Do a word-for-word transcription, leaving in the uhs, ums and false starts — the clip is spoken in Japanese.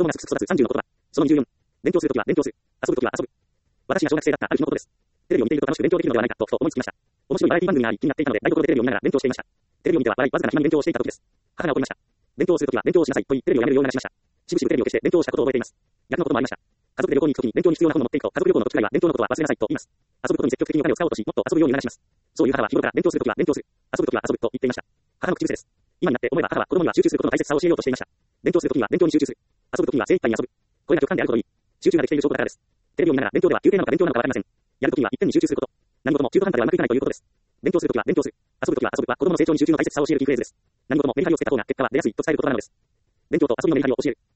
供がすくすく育つさんじゅうの言葉。そのにじゅうよん。勉強するときは勉強する。遊ぶときは遊ぶ。私が小学生だったある日のことです。テレビを見ていると楽しく勉強できるのではないかとふと思いつきました。面白いバラエティ番組があり気になっていたので、台所でテレビを見ながら勉強していました。テレビを見ては笑い、わずかな暇に勉強をしていた時です。母が怒りました。勉強するときは勉強をしなさいと言い、テレビをやめるようになしました。しぶしぶテレビを消して勉強をしたことを覚えています。逆のこともありました。家族で旅行に行くときに勉強に必要な本を持っていくと、家族旅行の口外は勉強のことは忘れなさいと言います。遊ぶことに積極的にお金を使おうとし、もっと遊ぶように促します。そういう母は日頃から勉強するときは勉強する。遊ぶときは遊ぶと言っていました。母の口癖です。今になって思えば母は子供には集中することの大切さを教えようとしていました。勉強するときには勉強に集中する。遊ぶときには精一杯に遊ぶ。これが直感であることに、集中ができている証拠だからです。テレビを見ながら勉強では休憩なのか勉強なのかわかりません。やるときには一点に集中すること。何事も中途半端ではうまくいかないということです。勉強するときは勉強する。遊ぶときは遊ぶは子供の成長に集中の大切さを教えるキーフレーズです。何事もメリハリをつけた方が結果は出やすいと伝える言葉なのです。勉強と遊びのメリハリを教える。